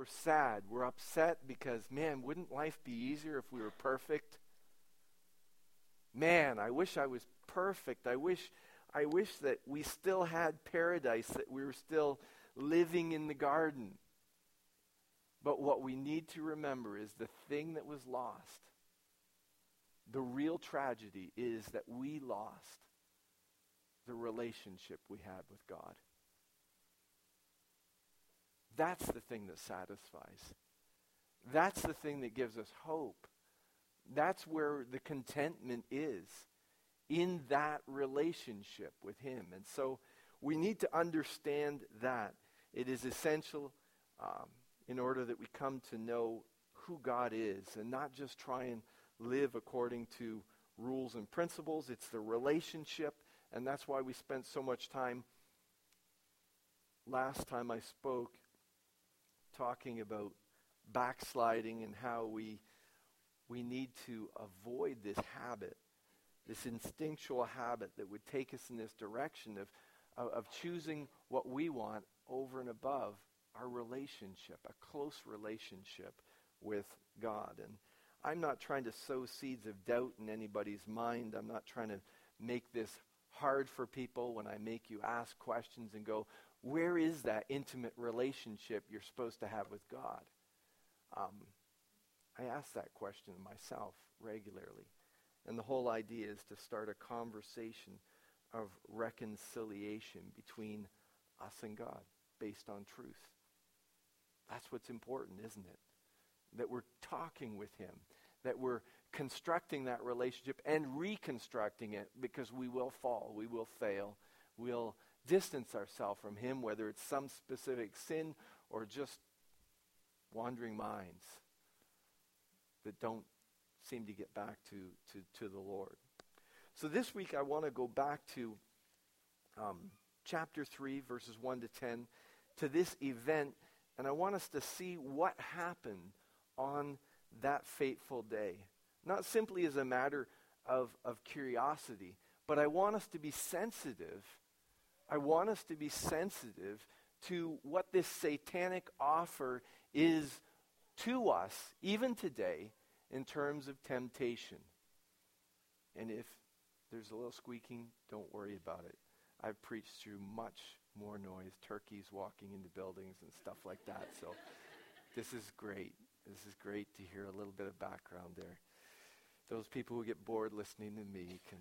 We're sad. We're upset because, man, wouldn't life be easier if we were perfect? Man, I wish I was perfect. I wish that we still had paradise, that we were still living in the garden. But what we need to remember is the thing that was lost. The real tragedy is that we lost the relationship we had with God. That's the thing that satisfies. That's the thing that gives us hope. That's where the contentment is, in that relationship with him. And so we need to understand that. It is essential in order that we come to know who God is and not just try and live according to rules and principles. It's the relationship, and that's why we spent so much time last time I spoke talking about backsliding and how we need to avoid this habit, this instinctual habit that would take us in this direction of choosing what we want over and above our relationship, a close relationship with God. And I'm not trying to sow seeds of doubt in anybody's mind. I'm not trying to make this hard for people when I make you ask questions and go, where is that intimate relationship you're supposed to have with God? I ask that question myself regularly. And the whole idea is to start a conversation of reconciliation between us and God based on truth. That's what's important, isn't it? That we're talking with him, that we're constructing that relationship and reconstructing it, because we will fall, we will fail, we'll distance ourselves from him, whether it's some specific sin or just wandering minds that don't seem to get back to the Lord. So this week I want to go back to chapter 3, verses 1 to 10, to this event, and I want us to see what happened on that fateful day. Not simply as a matter of curiosity, but I want us to be sensitive. I want us to be sensitive to what this satanic offer is to us, even today, in terms of temptation. And if there's a little squeaking, don't worry about it. I've preached through much more noise, turkeys walking into buildings and stuff like that. So this is great. This is great to hear a little bit of background there. Those people who get bored listening to me can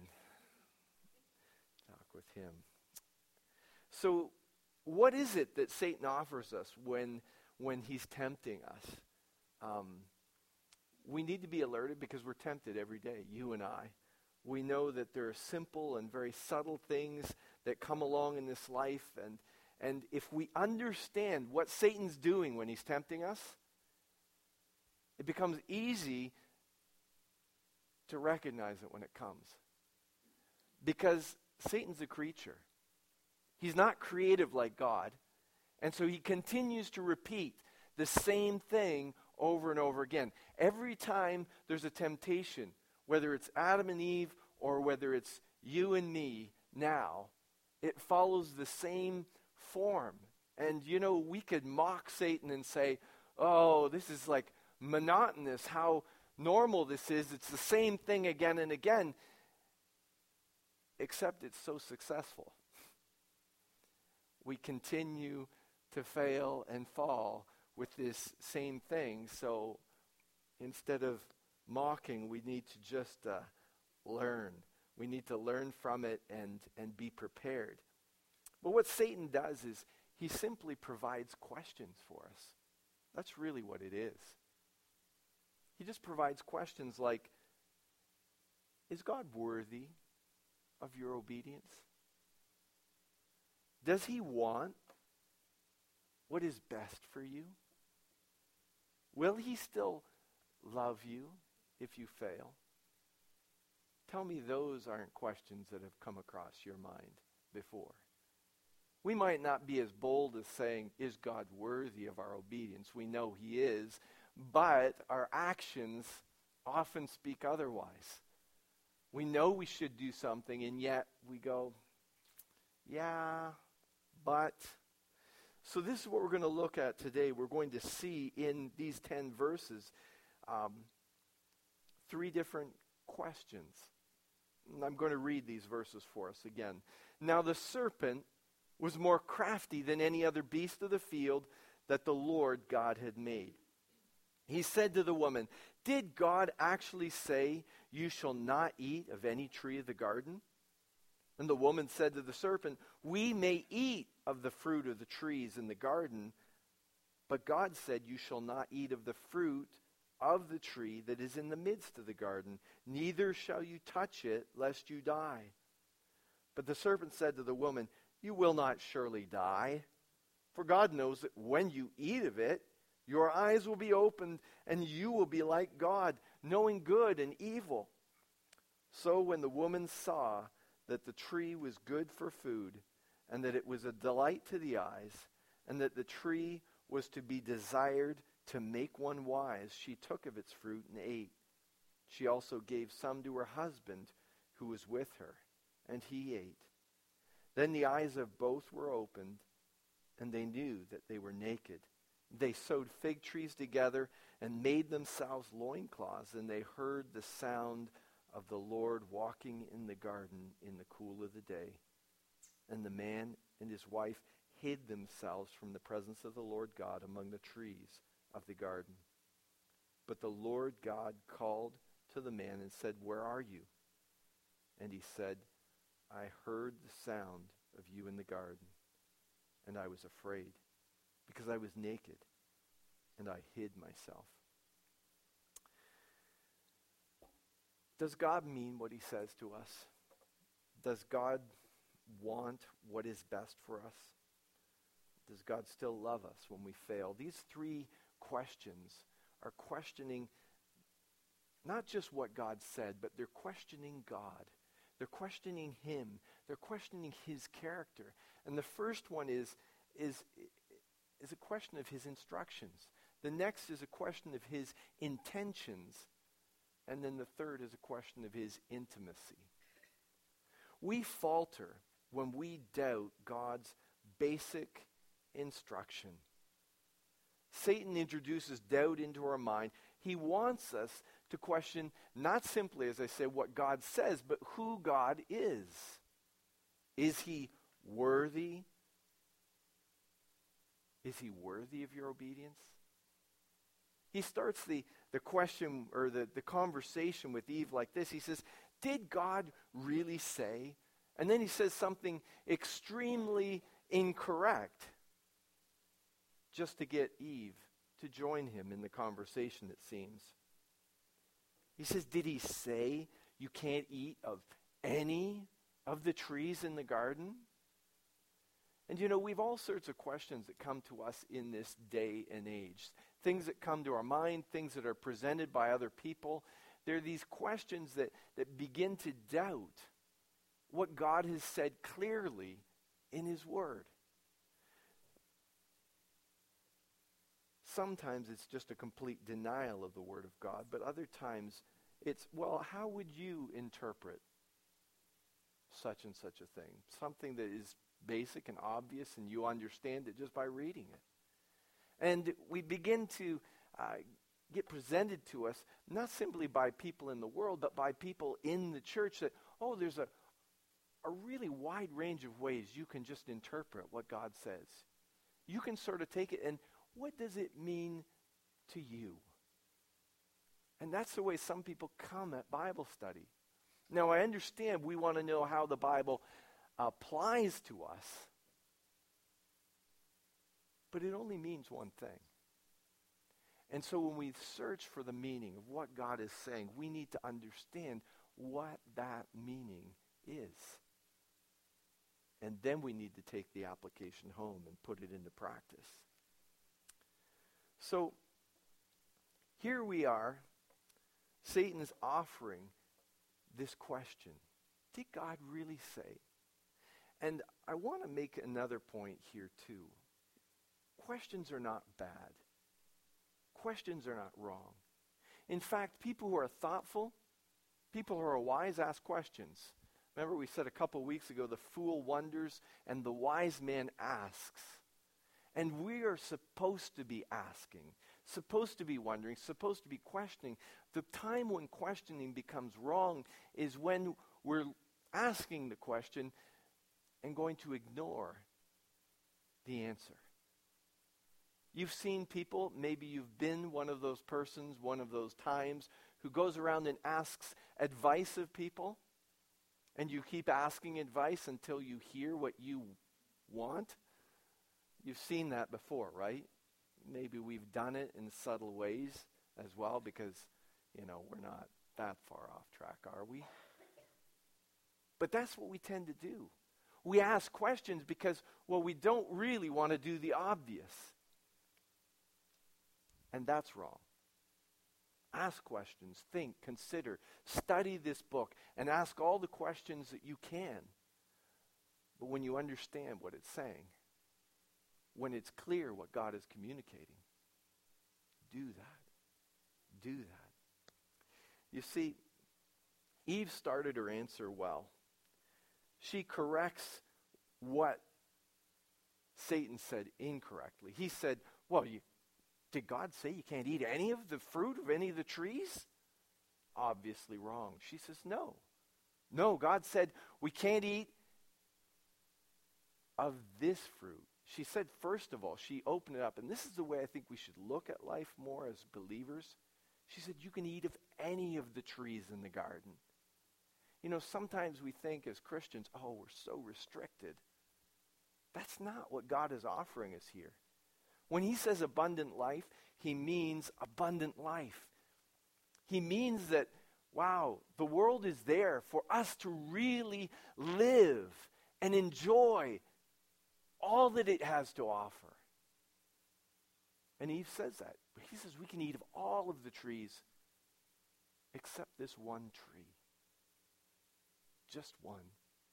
talk with him. So what is it that Satan offers us when he's tempting us? We need to be alerted because we're tempted every day, you and I. We know that there are simple and very subtle things that come along in this life. And if we understand what Satan's doing when he's tempting us, it becomes easy to recognize it when it comes. Because Satan's a creature. He's not creative like God. And so he continues to repeat the same thing over and over again. Every time there's a temptation, whether it's Adam and Eve or whether it's you and me now, it follows the same form. And we could mock Satan and say, oh, this is like monotonous, how normal this is. It's the same thing again and again, except it's so successful. We continue to fail and fall with this same thing. So instead of mocking, we need to just learn. We need to learn from it and be prepared. But what Satan does is he simply provides questions for us. That's really what it is. He just provides questions like, is God worthy of your obedience? Does he want what is best for you? Will he still love you if you fail? Tell me those aren't questions that have come across your mind before. We might not be as bold as saying, is God worthy of our obedience? We know he is, but our actions often speak otherwise. We know we should do something, and yet we go, yeah, but So this is what we're going to look at today. We're going to see in these 10 verses 3 different questions. And I'm going to read these verses for us again. Now the serpent was more crafty than any other beast of the field that the Lord God had made. He said to the woman, "Did God actually say, 'You shall not eat of any tree of the garden'?" And the woman said to the serpent, "We may eat of the fruit of the trees in the garden, but God said, 'You shall not eat of the fruit of the tree that is in the midst of the garden, neither shall you touch it, lest you die.' But the serpent said to the woman, 'You will not surely die, for God knows that when you eat of it, your eyes will be opened, and you will be like God, knowing good and evil.' So when the woman saw that the tree was good for food, and that it was a delight to the eyes, and that the tree was to be desired to make one wise, she took of its fruit and ate. She also gave some to her husband who was with her, and he ate. Then the eyes of both were opened, and they knew that they were naked. They sewed fig trees together and made themselves loincloths, and they heard the sound of the Lord walking in the garden in the cool of the day. And the man and his wife hid themselves from the presence of the Lord God among the trees of the garden. But the Lord God called to the man and said, 'Where are you?' And he said, 'I heard the sound of you in the garden, and I was afraid, because I was naked, and I hid myself.'" Does God mean what he says to us? Does God want what is best for us? Does God still love us when we fail? These 3 questions are questioning not just what God said, but they're questioning God. They're questioning him. They're questioning his character. And the first one is a question of his instructions. The next is a question of his intentions. And then the third is a question of his intimacy. We falter when we doubt God's basic instruction. Satan introduces doubt into our mind. He wants us to question not simply, as I say, what God says, but who God is. Is he worthy? Is he worthy of your obedience? He starts the question or the conversation with Eve like this. He says, "Did God really say?" And then he says something extremely incorrect just to get Eve to join him in the conversation, it seems. He says, "Did he say you can't eat of any of the trees in the garden?" And you know, we've all sorts of questions that come to us in this day and age. Things that come to our mind, things that are presented by other people. There are these questions that begin to doubt what God has said clearly in his word. Sometimes it's just a complete denial of the word of God, but other times it's, well, how would you interpret such and such a thing? Something that is basic and obvious, and you understand it just by reading it. And we begin to get presented to us, not simply by people in the world, but by people in the church, that, oh, there's a really wide range of ways you can just interpret what God says. You can sort of take it, and what does it mean to you? And that's the way some people come at Bible study. Now, I understand we want to know how the Bible applies to us, but it only means one thing. And so when we search for the meaning of what God is saying, we need to understand what that meaning is. And then we need to take the application home and put it into practice. So here we are. Satan is offering this question. Did God really say? And I want to make another point here too. Questions are not bad. Questions are not wrong. In fact, people who are thoughtful, people who are wise ask questions. Remember we said a couple weeks ago, the fool wonders and the wise man asks. And we are supposed to be asking, supposed to be wondering, supposed to be questioning. The time when questioning becomes wrong is when we're asking the question and going to ignore the answer. You've seen people, maybe you've been one of those persons, one of those times, who goes around and asks advice of people, and you keep asking advice until you hear what you want. You've seen that before, right? Maybe we've done it in subtle ways as well because, we're not that far off track, are we? But that's what we tend to do. We ask questions because, we don't really want to do the obvious. And that's wrong. Ask questions, think, consider, study this book, and ask all the questions that you can. But when you understand what it's saying, when it's clear what God is communicating, do that. Do that. You see, Eve started her answer well. She corrects what Satan said incorrectly. He said, did God say you can't eat any of the fruit of any of the trees? Obviously wrong. She says, no. No, God said we can't eat of this fruit. She said, first of all, she opened it up, and this is the way I think we should look at life more as believers. She said, you can eat of any of the trees in the garden. Sometimes we think as Christians, we're so restricted. That's not what God is offering us here. When he says abundant life, he means abundant life. He means that, the world is there for us to really live and enjoy all that it has to offer. And Eve says that. He says we can eat of all of the trees except this one tree. Just one.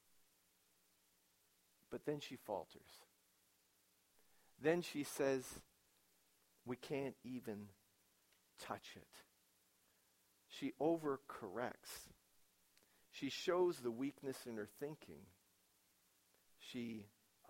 But then she falters. Then she says, we can't even touch it. She overcorrects. She shows the weakness in her thinking. She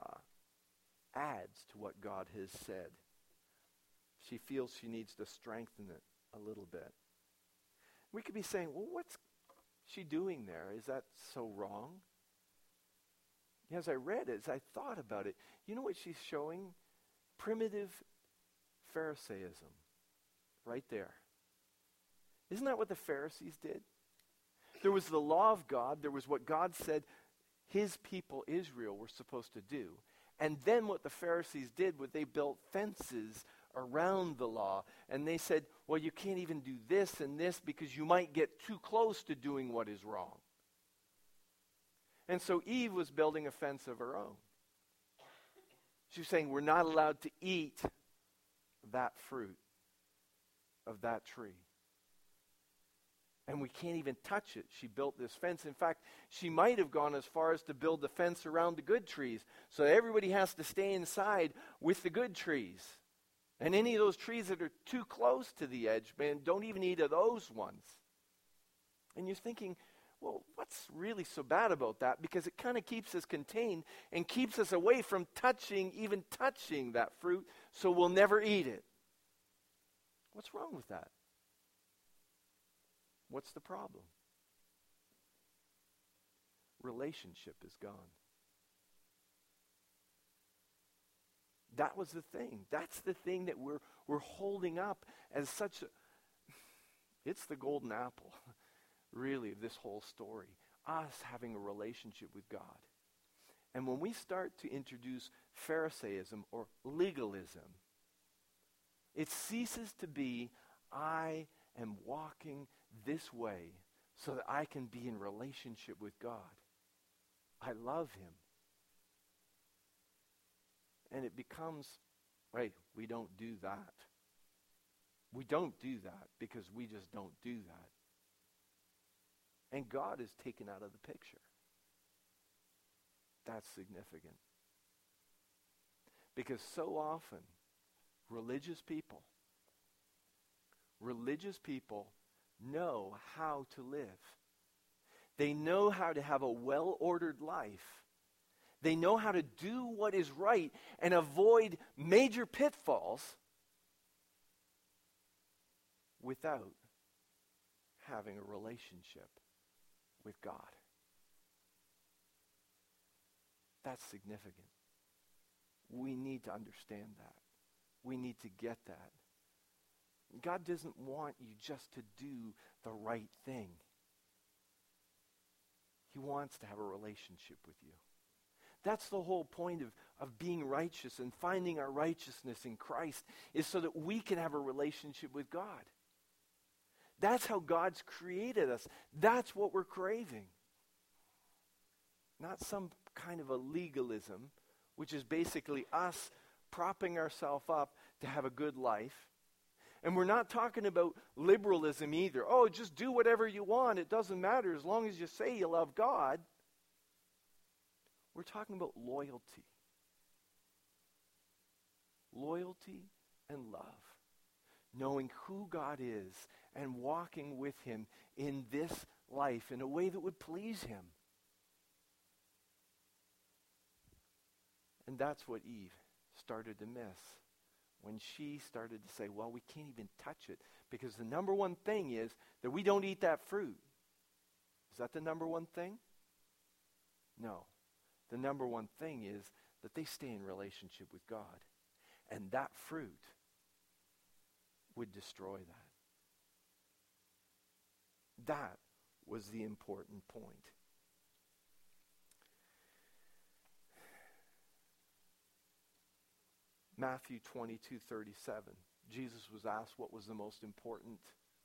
adds to what God has said. She feels she needs to strengthen it a little bit. We could be saying, what's she doing there? Is that so wrong? As I read it, as I thought about it, you know what she's showing? Primitive Pharisaism. Right there. Isn't that what the Pharisees did? There was the law of God. There was what God said his people, Israel, were supposed to do. And then what the Pharisees did was they built fences around the law. And they said, you can't even do this and this because you might get too close to doing what is wrong. And so Eve was building a fence of her own. She was saying, we're not allowed to eat that fruit of that tree. And we can't even touch it. She built this fence. In fact, she might have gone as far as to build the fence around the good trees. So everybody has to stay inside with the good trees. And any of those trees that are too close to the edge, don't even eat of those ones. And you're thinking, what's really so bad about that? Because it kind of keeps us contained and keeps us away from even touching that fruit, so we'll never eat it. What's wrong with that? What's the problem? Relationship is gone. That was the thing. That's the thing that we're holding up as such it's the golden apple, really, of this whole story. Us having a relationship with God. And when we start to introduce Pharisaism or legalism, it ceases to be, I am walking this way so that I can be in relationship with God. I love him. And it becomes, we don't do that. We don't do that because we just don't do that. And God is taken out of the picture. That's significant. Because so often, religious people know how to live. They know how to have a well-ordered life. They know how to do what is right and avoid major pitfalls without having a relationship with God. That's significant. We need to understand that. We need to get that. God doesn't want you just to do the right thing. He wants to have a relationship with you. That's the whole point of being righteous and finding our righteousness in Christ, is so that we can have a relationship with God. That's how God's created us. That's what we're craving. Not some kind of a legalism, which is basically us propping ourselves up to have a good life. And we're not talking about liberalism either. Oh, just do whatever you want. It doesn't matter as long as you say you love God. We're talking about loyalty. Loyalty and love. Knowing who God is and walking with him in this life in a way that would please him. And that's what Eve started to miss when she started to say, well, we can't even touch it, because the number one thing is that we don't eat that fruit. Is that the number one thing? No. The number one thing is that they stay in relationship with God. And that fruit would destroy that. That was the important point. Matthew 22:37. Jesus was asked what was the most important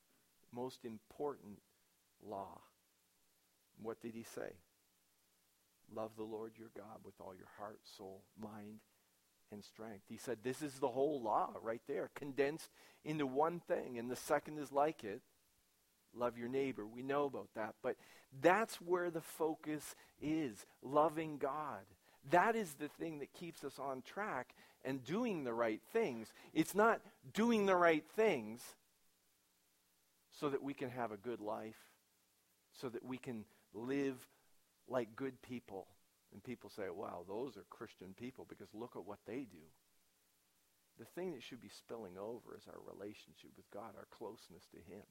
law. What did he say? Love the Lord your God with all your heart, soul, mind, and strength. He said this is the whole law right there, condensed into one thing. And the second is like it. Love your neighbor. We know about that. But that's where the focus is, loving God. That is the thing that keeps us on track and doing the right things. It's not doing the right things so that we can have a good life, so that we can live like good people. And people say, wow, those are Christian people because look at what they do. The thing that should be spilling over is our relationship with God, our closeness to him,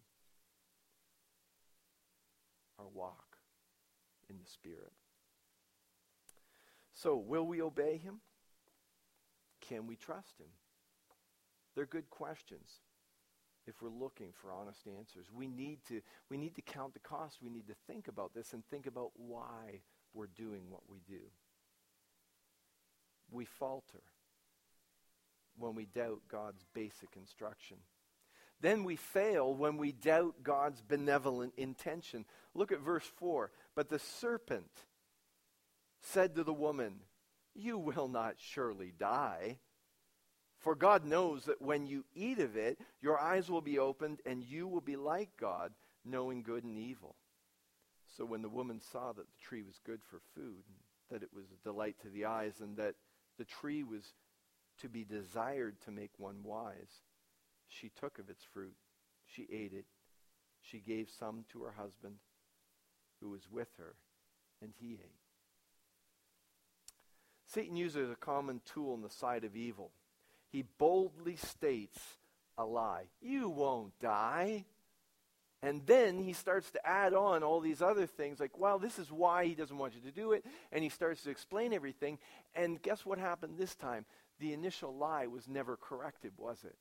our walk in the Spirit. So, will we obey him? Can we trust him? They're good questions if we're looking for honest answers. We need to count the cost. We need to think about this and think about why we're doing what we do. We falter when we doubt God's basic instruction. Then we fail when we doubt God's benevolent intention. Look at verse 4. But the serpent said to the woman, you will not surely die. For God knows that when you eat of it, your eyes will be opened and you will be like God, knowing good and evil. So when the woman saw that the tree was good for food, that it was a delight to the eyes, and that the tree was to be desired to make one wise, she took of its fruit, she ate it, she gave some to her husband who was with her, and he ate. Satan uses a common tool in the side of evil. He boldly states a lie. You won't die. And then he starts to add on all these other things like, well, this is why he doesn't want you to do it. And he starts to explain everything. And guess what happened this time? The initial lie was never corrected, was it?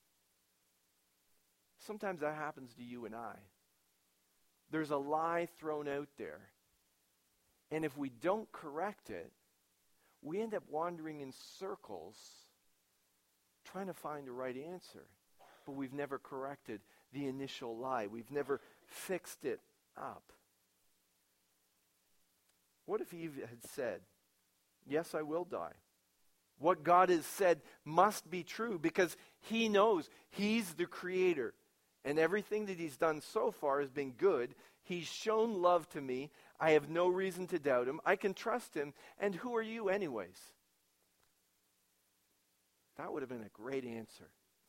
Sometimes that happens to you and I. There's a lie thrown out there. And if we don't correct it, we end up wandering in circles trying to find the right answer. But we've never corrected the initial lie. We've never fixed it up. What if Eve had said, yes, I will die? What God has said must be true because he knows he's the creator. And everything that he's done so far has been good. He's shown love to me. I have no reason to doubt him. I can trust him. And who are you anyways? That would have been a great answer.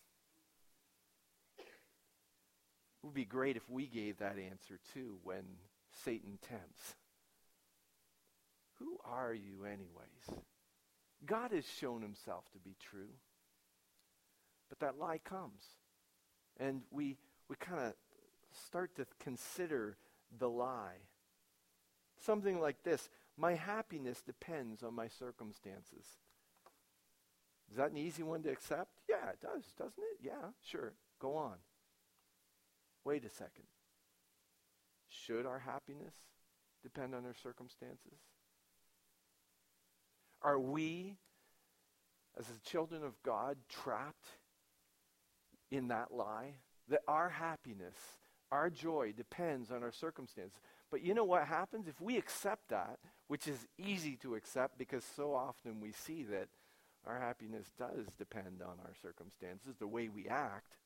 It would be great if we gave that answer too when Satan tempts. who are you anyways? God has shown himself to be true. But that lie comes. And we kind of start to consider the lie. Something like this: my happiness depends on my circumstances. Is that an easy one to accept? Yeah, it does, doesn't it? Yeah, sure. Go on. Wait a second. Should our happiness depend on our circumstances? Are we, as the children of God, trapped in that lie? That our happiness, our joy depends on our circumstances. But you know what happens? If we accept that, which is easy to accept because so often we see that our happiness does depend on our circumstances, the way we act,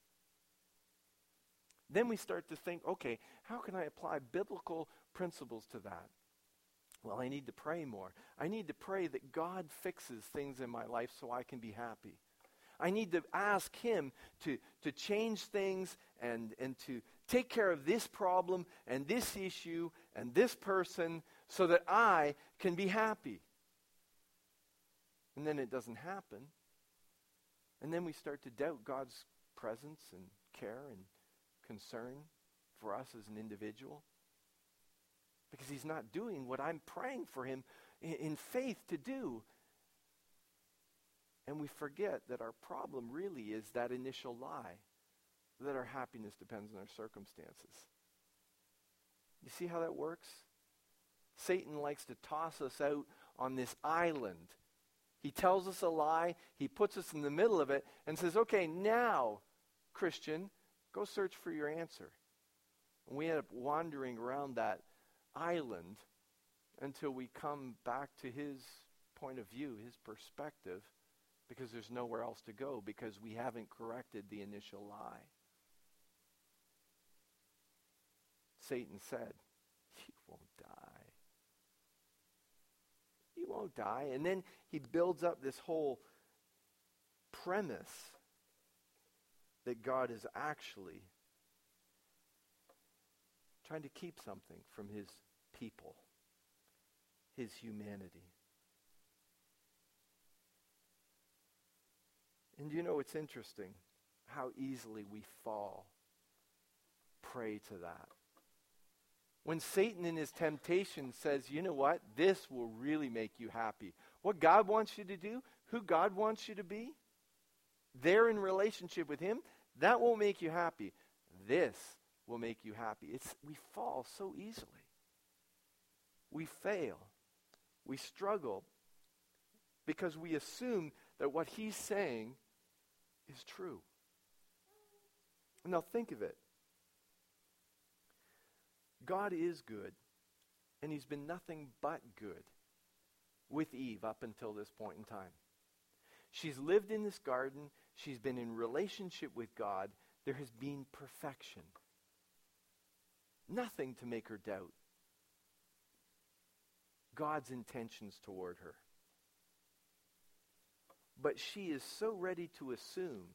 then we start to think, okay, how can I apply biblical principles to that? Well, I need to pray more. I need to pray that God fixes things in my life so I can be happy. I need to ask him to change things and to take care of this problem and this issue and this person so that I can be happy. And then it doesn't happen. And then we start to doubt God's presence and care and concern for us as an individual. Because he's not doing what I'm praying for him in faith to do. And we forget that our problem really is that initial lie, that our happiness depends on our circumstances. You see how that works? Satan likes to toss us out on this island. He tells us a lie, he puts us in the middle of it, and says, okay, now, Christian, go search for your answer. And we end up wandering around that island until we come back to his point of view, his perspective, because there's nowhere else to go, because we haven't corrected the initial lie. Satan said, you won't die. You won't die. And then he builds up this whole premise that God is actually trying to keep something from his people, his humanity. And you know, it's interesting how easily we fall prey to that. When Satan in his temptation says, you know what, this will really make you happy. What God wants you to do, who God wants you to be, there in relationship with him, that won't make you happy. This will make you happy. We fall so easily. We fail. We struggle because we assume that what he's saying is true. Now think of it. God is good, and he's been nothing but good with Eve up until this point in time. She's lived in this garden. She's been in relationship with God. There has been perfection. Nothing to make her doubt God's intentions toward her. But she is so ready to assume,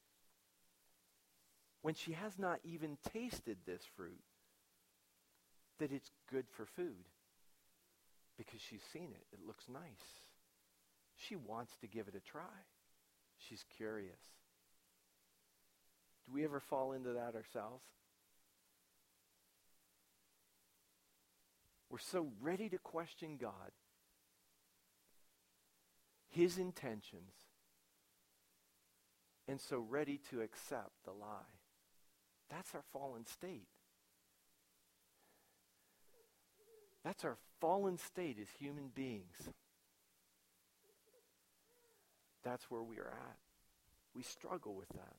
when she has not even tasted this fruit, that it's good for food. Because she's seen it. It looks nice. She wants to give it a try. She's curious. Do we ever fall into that ourselves? We're so ready to question God, his intentions, and so ready to accept the lie. That's our fallen state. That's our fallen state as human beings. That's where we are at. We struggle with that.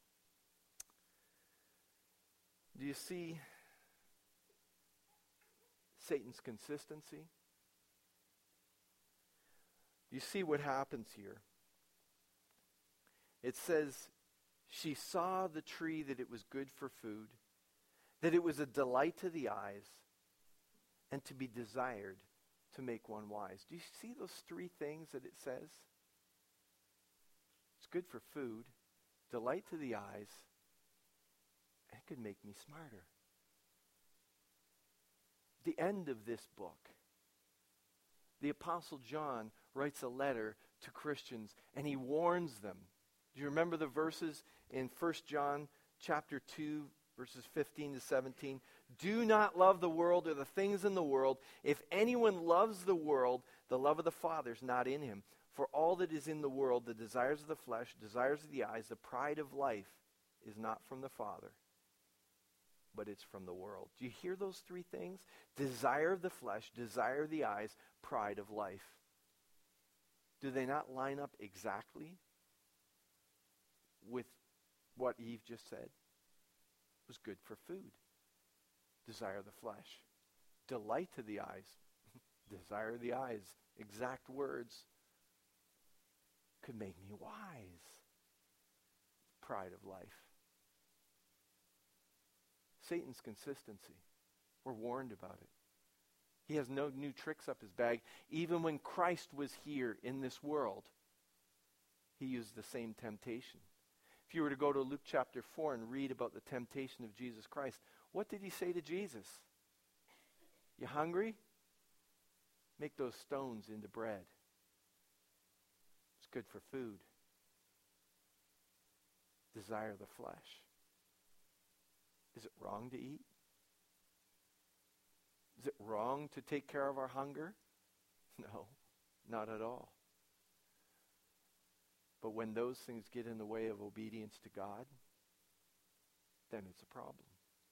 Do you see Satan's consistency? You see what happens here. It says, she saw the tree that it was good for food, that it was a delight to the eyes, and to be desired to make one wise. Do you see those three things that it says? It's good for food, delight to the eyes, and it could make me smarter. The end of this book The Apostle John writes a letter to Christians, and he warns them. Do you remember the verses in 1 John chapter 2, verses 15 to 17? Do not love the world or the things in the world. If anyone loves the world, the love of the Father is not in him. For all that is in the world, the desires of the flesh, desires of the eyes, the pride of life, is not from the Father, but it's from the world. Do you hear those three things? Desire of the flesh, desire of the eyes, pride of life. Do they not line up exactly with what Eve just said? It was good for food. Desire of the flesh. Delight to the eyes. Desire of the eyes. Exact words. Could make me wise. Pride of life. Satan's consistency. We're warned about it. He has no new tricks up his bag. Even when Christ was here in this world, he used the same temptation. If you were to go to Luke chapter 4 and read about the temptation of Jesus Christ, what did he say to Jesus? You hungry? Make those stones into bread. It's good for food. Desire the flesh. Is it wrong to eat? Is it wrong to take care of our hunger? No, not at all. But when those things get in the way of obedience to God, then it's a problem.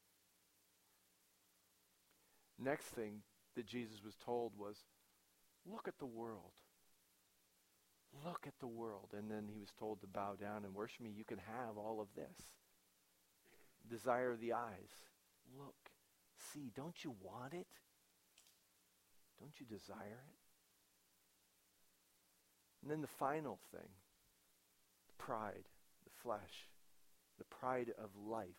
Next thing that Jesus was told was, look at the world. Look at the world. And then he was told to bow down and worship me. You can have all of this. Desire of the eyes. Look, see, don't you want it? Don't you desire it? And then the final thing, pride, the flesh, the pride of life,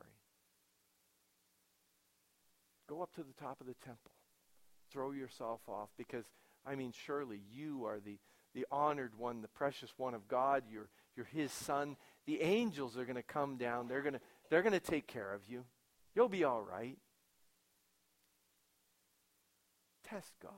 Go up to the top of the temple. Throw yourself off because, surely you are the honored one, the precious one of God. You're his son. The angels are going to come down. They're going to take care of you. You'll be all right. Test God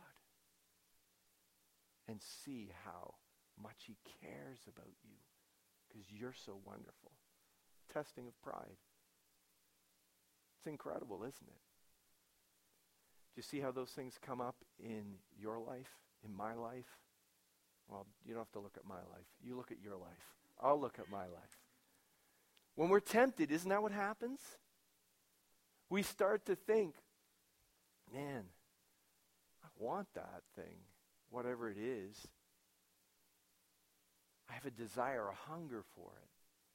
and see how much he cares about you because you're so wonderful. Testing of pride. It's incredible, isn't it? Do you see how those things come up in your life, in my life? Well, you don't have to look at my life. You look at your life. I'll look at my life. When we're tempted, isn't that what happens? We start to think, man, I want that thing, whatever it is. I have a desire, a hunger for it.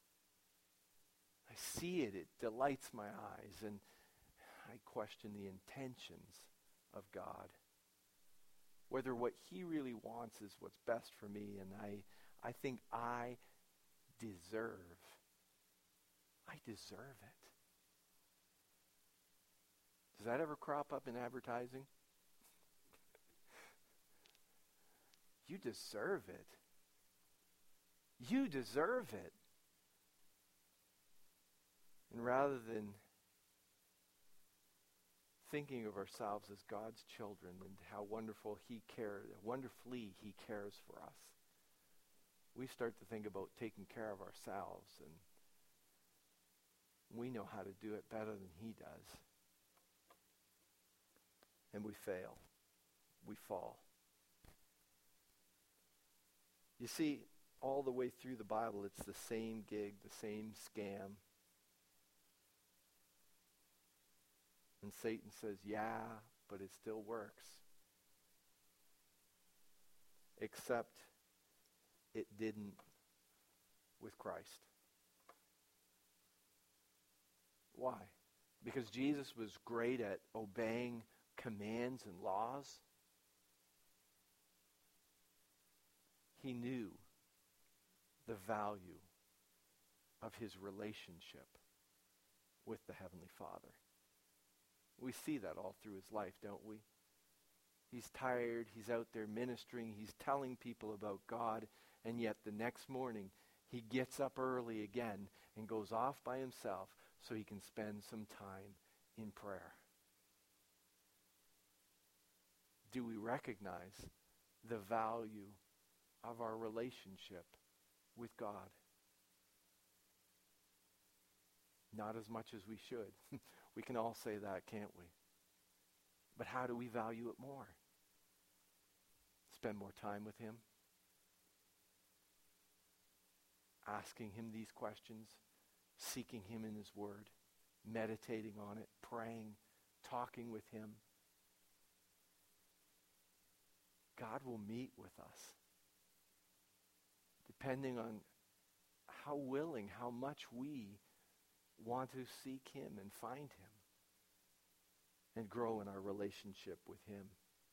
I see it, it delights my eyes, and I question the intentions of God. Whether what he really wants is what's best for me, and I think I deserve it. Does that ever crop up in advertising? You deserve it. You deserve it. And rather than thinking of ourselves as God's children and how wonderfully he cares for us, we start to think about taking care of ourselves, and we know how to do it better than he does. And we fail. We fall. You see, all the way through the Bible, it's the same gig, the same scam. And Satan says, yeah, but it still works. Except it didn't with Christ. Why? Because Jesus was great at obeying commands and laws. He knew the value of his relationship with the Heavenly Father. We see that all through his life, don't we? He's tired, he's out there ministering, he's telling people about God, and yet the next morning he gets up early again and goes off by himself so he can spend some time in prayer. Do we recognize the value of our relationship with God. Not as much as we should. We can all say that, can't we? But how do we value it more? Spend more time with him. Asking him these questions. Seeking him in his word. Meditating on it. Praying. Talking with him. God will meet with us. Depending on how willing, how much we want to seek him and find him and grow in our relationship with him.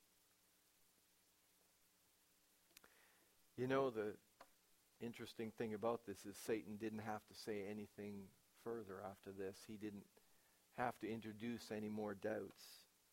You know, the interesting thing about this is Satan didn't have to say anything further after this. He didn't have to introduce any more doubts.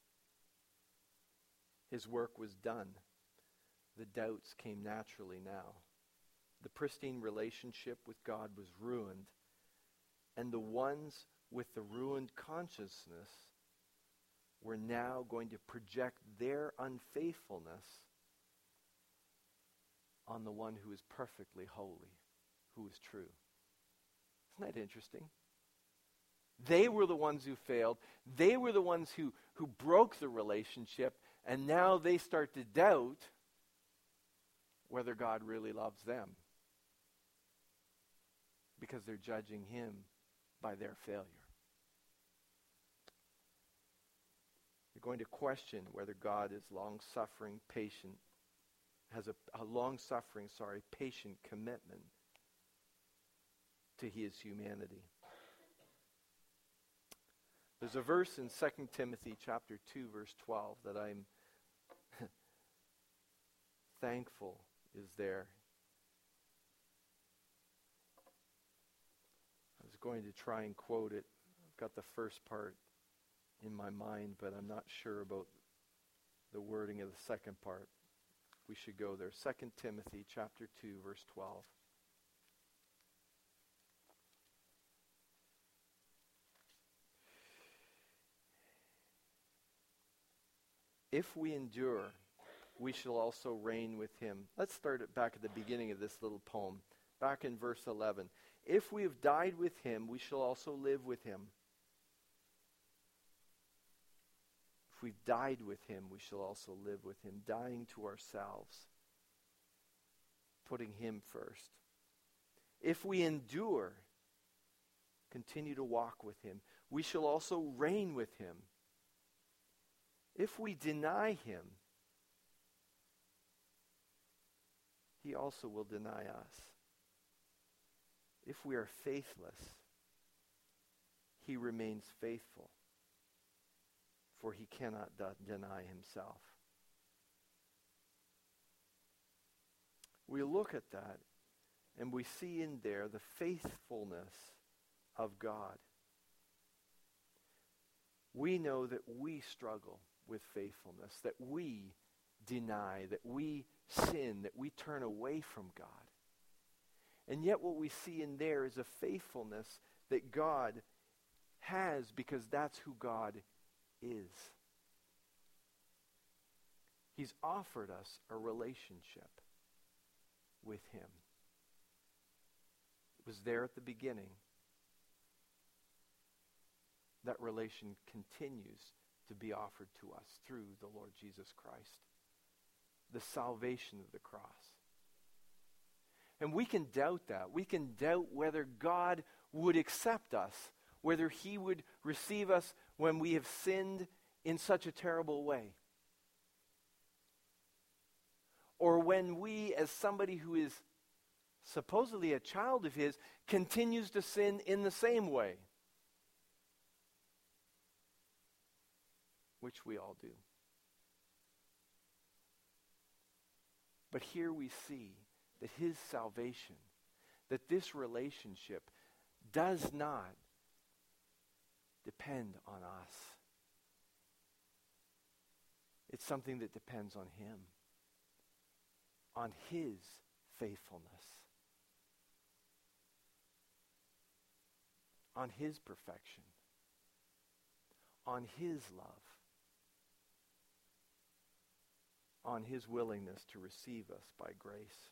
His work was done. The doubts came naturally now. The pristine relationship with God was ruined, and the ones with the ruined consciousness were now going to project their unfaithfulness on the one who is perfectly holy, who is true. Isn't that interesting? They were the ones who failed. They were the ones who broke the relationship, and now they start to doubt whether God really loves them because they're judging him by their failure. You're going to question whether God is long-suffering, patient, has a long-suffering, patient commitment to his humanity. There's a verse in 2 Timothy chapter 2, verse 12 that I'm thankful is there. I was going to try and quote it. I've got the first part in my mind, but I'm not sure about the wording of the second part. We should go there. 2 Timothy chapter 2, verse 12. If we endure, we shall also reign with him. Let's start it back at the beginning of this little poem, back in verse 11. If we have died with him, we shall also live with him. If we've died with him, we shall also live with him, dying to ourselves, putting him first. If we endure, continue to walk with him, we shall also reign with him. If we deny him, he also will deny us. If we are faithless, he remains faithful, for he cannot deny himself. We look at that, and we see in there the faithfulness of God. We know that we struggle with faithfulness, that we deny, that we sin, that we turn away from God. And yet what we see in there is a faithfulness that God has because that's who God is. He's offered us a relationship with him. It was there at the beginning. That relation continues to be offered to us through the Lord Jesus Christ. The salvation of the cross. And we can doubt that. We can doubt whether God would accept us, whether he would receive us when we have sinned in such a terrible way. Or when we, as somebody who is supposedly a child of his, continues to sin in the same way. Which we all do. But here we see that his salvation, that this relationship does not depend on us. It's something that depends on him, on his faithfulness, on his perfection, on his love, on his willingness to receive us by grace.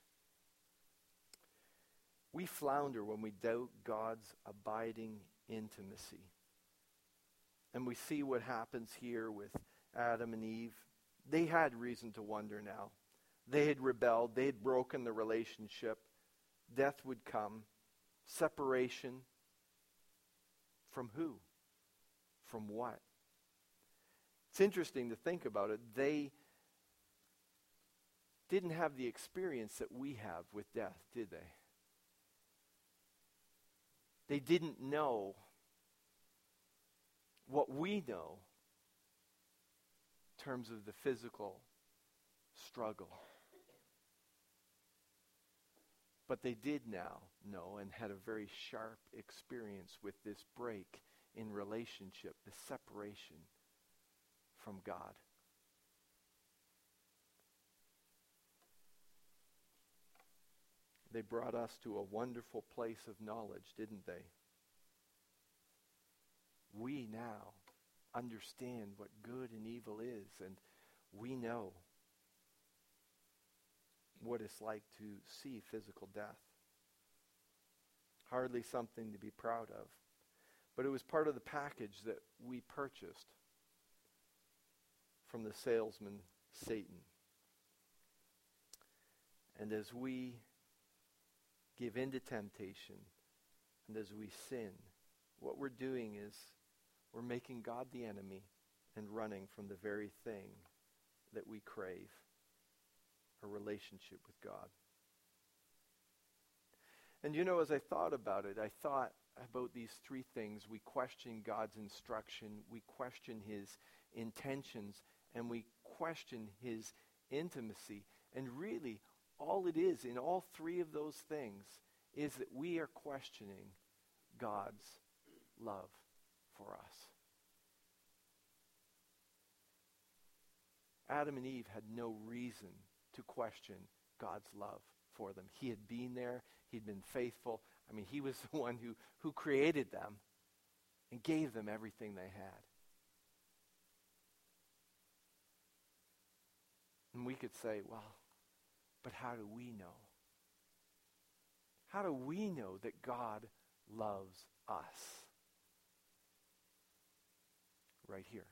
We flounder when we doubt God's abiding intimacy. And we see what happens here with Adam and Eve. They had reason to wonder now. They had rebelled. They had broken the relationship. Death would come. Separation. From who? From what? It's interesting to think about it. They didn't have the experience that we have with death, did they? They didn't know what we know in terms of the physical struggle. But they did now know and had a very sharp experience with this break in relationship, the separation from God. They brought us to a wonderful place of knowledge, didn't they? We now understand what good and evil is, and we know what it's like to see physical death. Hardly something to be proud of. But it was part of the package that we purchased from the salesman, Satan. And as we give in to temptation, and as we sin, what we're doing is we're making God the enemy and running from the very thing that we crave, a relationship with God. And you know, as I thought about it, I thought about these three things. We question God's instruction, we question his intentions, and we question his intimacy. And really, all it is in all three of those things is that we are questioning God's love for us. Adam and Eve had no reason to question God's love for them. He had been there. He'd been faithful. I mean, he was the one who created them and gave them everything they had. And we could say, well, but how do we know? How do we know that God loves us? Right here.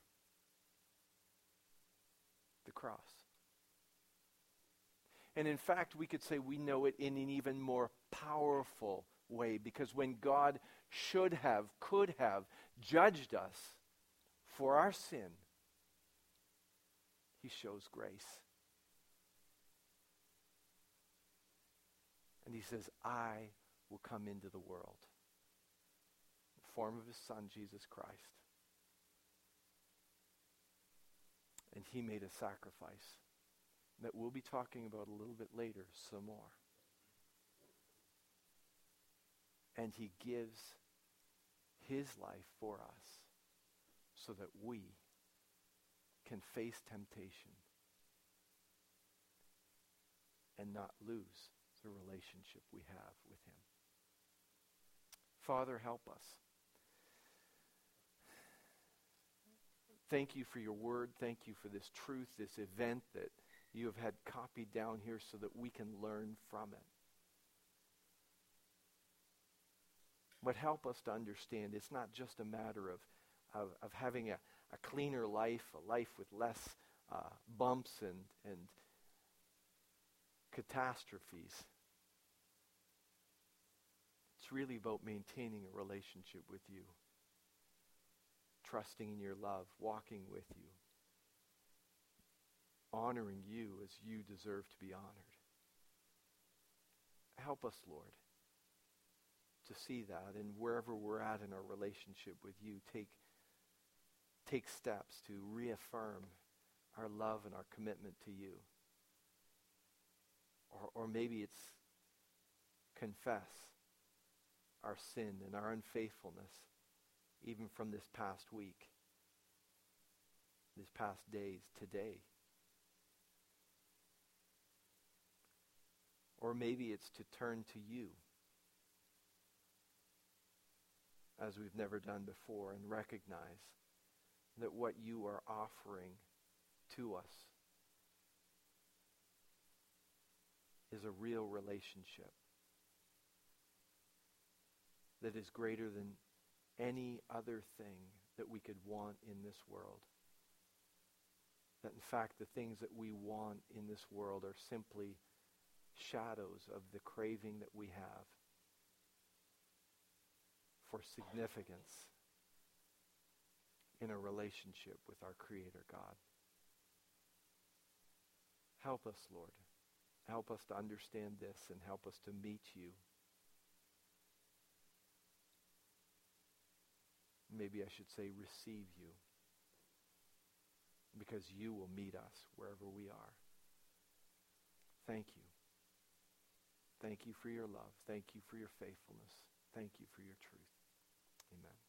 The cross. And in fact, we could say we know it in an even more powerful way, because when God should have, could have judged us for our sin, he shows grace. And he says, I will come into the world in the form of his Son, Jesus Christ. And he made a sacrifice that we'll be talking about a little bit later some more. And he gives his life for us so that we can face temptation and not lose the relationship we have with him. Father, help us. Thank you for your word. Thank you for this truth, this event that you have had copied down here so that we can learn from it. But help us to understand it's not just a matter of having a cleaner life, a life with less bumps and catastrophes. It's really about maintaining a relationship with you, trusting in your love, walking with you, honoring you as you deserve to be honored. Help us, Lord, to see that, and wherever we're at in our relationship with you, take steps to reaffirm our love and our commitment to you. Or maybe it's confess our sin and our unfaithfulness, even from this past week, these past days, today. Or maybe it's to turn to you as we've never done before and recognize that what you are offering to us is a real relationship that is greater than any other thing that we could want in this world. That in fact the things that we want in this world are simply shadows of the craving that we have for significance in a relationship with our Creator God. Help us, Lord. Help us to understand this and help us to meet you. Maybe I should say receive you, because you will meet us wherever we are. Thank you. Thank you for your love. Thank you for your faithfulness. Thank you for your truth. Amen.